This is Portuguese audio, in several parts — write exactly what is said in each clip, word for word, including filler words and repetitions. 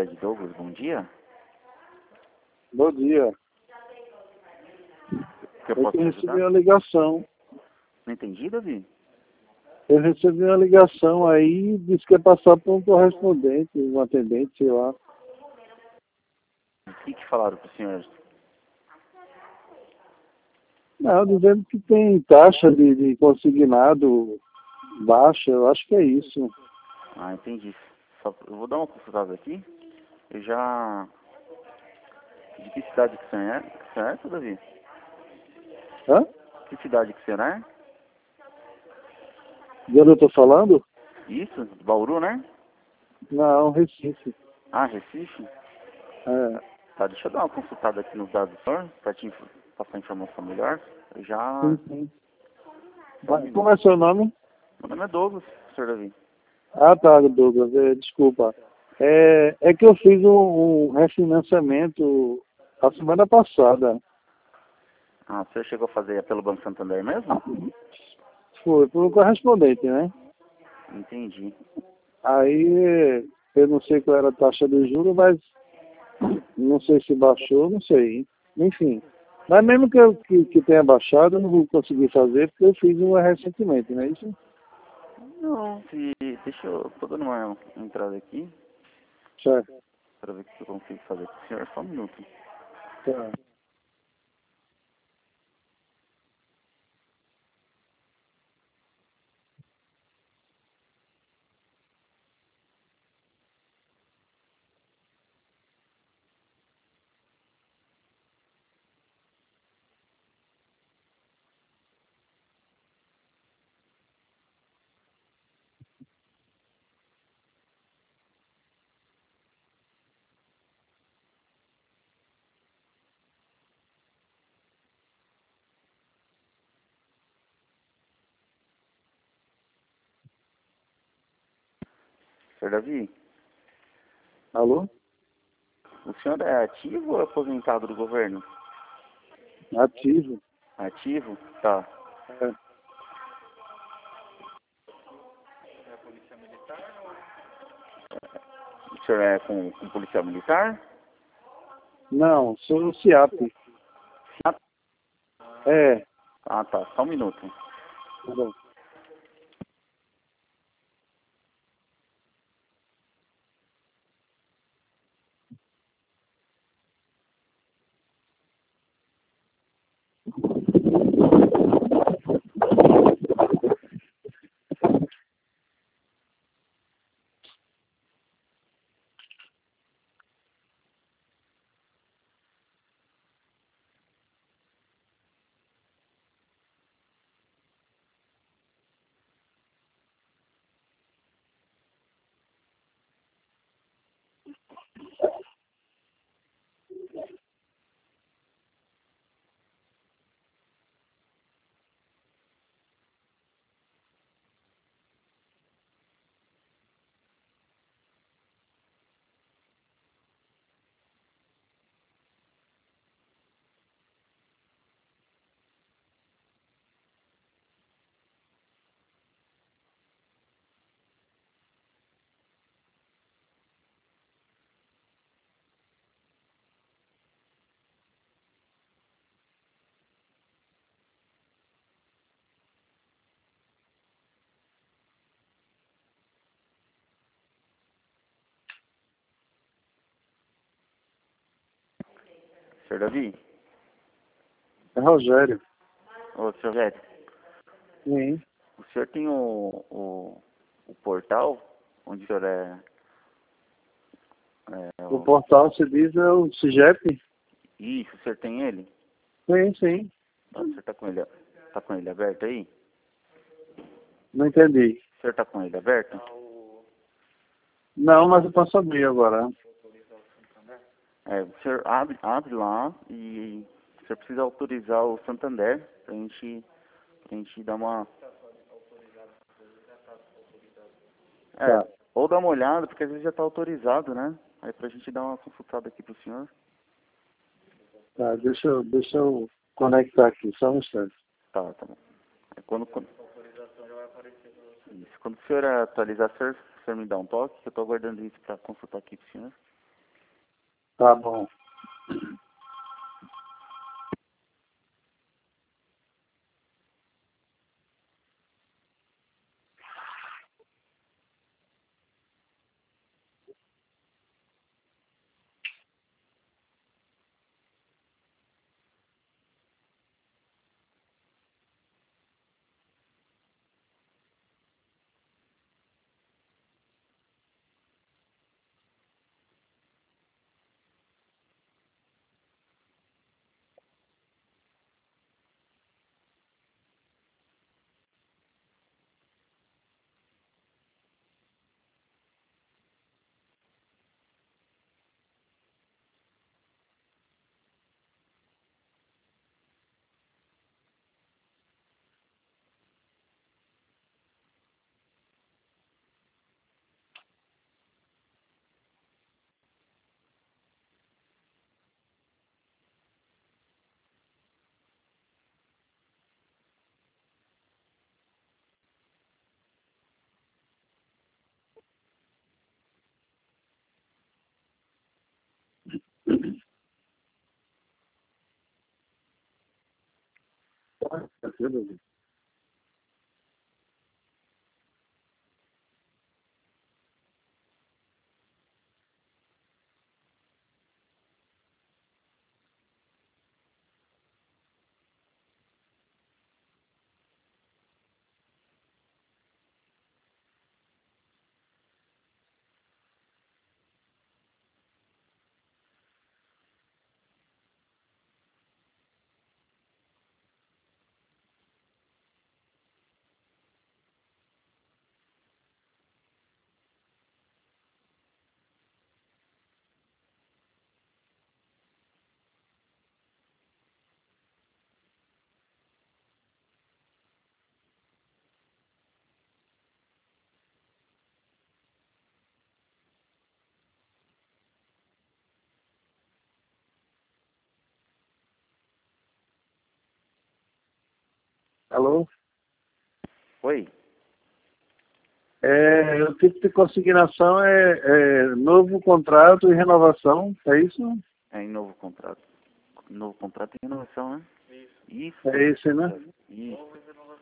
Fred Douglas, bom dia. Bom dia. Que eu Eu posso te recebi ajudar? uma ligação. Não entendi, Davi? Eu recebi uma ligação aí, disse que ia passar por um correspondente, um atendente, sei lá. O que que falaram pro senhor? Não, dizendo que tem taxa de, de consignado baixa, eu acho que é isso. Ah, entendi. Só, eu vou dar uma consultada aqui. Eu já... De que cidade que você é? Que você é, seu Davi? Hã? Que cidade que você é? De onde eu tô falando? Isso? Bauru, né? Não, Recife. Ah, Recife? É, Tá, deixa eu dar uma consultada aqui nos dados do senhor, pra te inf- passar informação melhor. Eu já... sim, sim. Só um Mas como minuto. é seu nome? Meu nome é Douglas, senhor Davi. Ah, tá, Douglas, é, desculpa. É, é que eu fiz um, um refinanciamento a semana passada. Ah, o senhor chegou a fazer pelo Banco Santander mesmo? Foi por um correspondente, né? Entendi. Aí eu não sei qual era a taxa de juros, mas não sei se baixou, não sei. Enfim. Mas mesmo que, eu, que, que tenha baixado, eu não vou conseguir fazer porque eu fiz uma recentemente, não é isso? Não, se... Deixa eu... Tô dando uma entrada aqui, Certo. pra ver o que eu consigo fazer com o senhor. Só um minuto. Tá. senhor Davi, Alô? o senhor é ativo ou é aposentado do governo? Ativo. Ativo? Tá. É. O senhor é com, com policial militar? Não, sou o CIAP. Ah, É. ah, tá. Só um minuto. Tá bom. senhor Davi? É Rogério. Ô, senhor Velho, Sim. o senhor tem o, o, o portal onde o senhor é... é O o... portal se diz é o CIGEP? Isso, o senhor tem ele? Sim, sim. Ah, o senhor tá com ele, tá com ele aberto aí? Não entendi. O senhor tá com ele aberto? Não, mas eu posso abrir agora. É, o senhor abre, abre lá e o senhor precisa autorizar o Santander pra gente, pra gente dar uma... É, Tá. ou dar uma olhada, porque às vezes já tá autorizado, né? Aí pra gente dar uma consultada aqui pro senhor. Tá, deixa eu, deixa eu conectar aqui, só um instante. Tá, tá bom. Aí quando, quando, isso, quando o senhor atualizar, o senhor, o senhor me dá um toque, que eu tô aguardando isso pra consultar aqui pro senhor. Tá bom. Alô? Oi? É, o tipo de consignação é, é novo contrato e renovação, é isso? É em novo contrato. Novo contrato e renovação, né? Isso. É esse, né? Isso.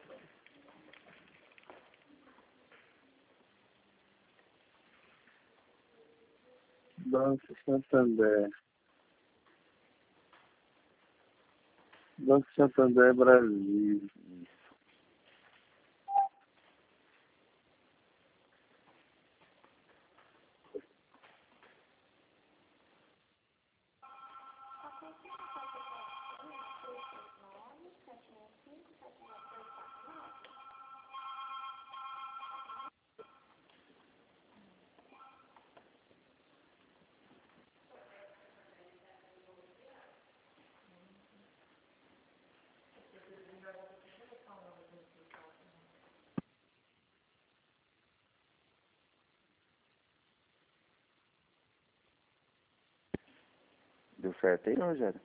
Banco Santander. Banco Santander Brasil. Isso. Deu certo aí, Rogério?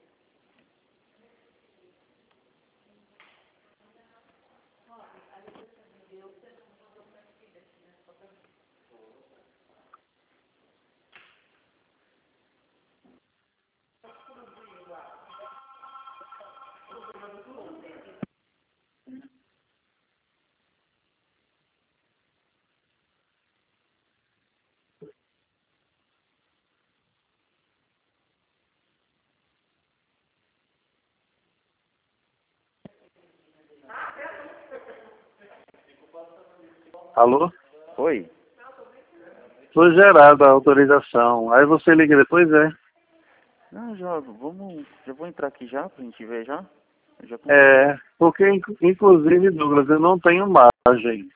Alô? Oi? Foi gerada a autorização. Aí você liga depois, é? Não, já, vamos, já vou entrar aqui já, pra gente ver já. Eu já consigo. É, porque inc- inclusive, Douglas, eu não tenho margem.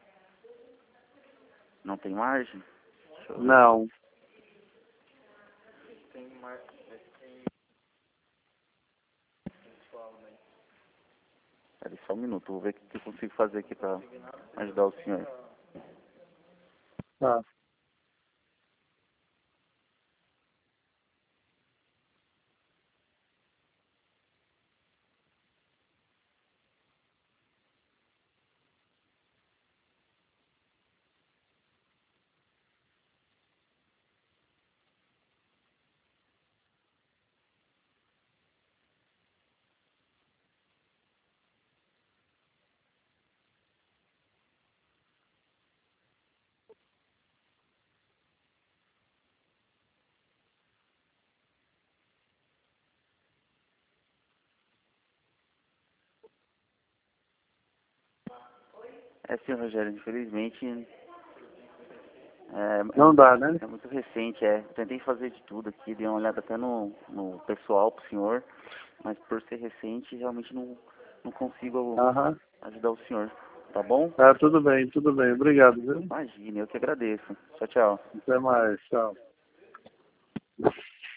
Não tem margem? Deixa eu ver. Não. Peraí, só um minuto, vou ver o que eu consigo fazer aqui pra ajudar o senhor. Tá. É, senhor Rogério, infelizmente é, Não dá, né? é muito recente, é. Tentei fazer de tudo aqui, dei uma olhada até no, no pessoal pro senhor, mas por ser recente, realmente não, não consigo Aham. ajudar o senhor, tá bom? Tá, tudo bem, tudo bem. Obrigado, viu? Imagine, eu que agradeço. Tchau, tchau. Até mais, tchau.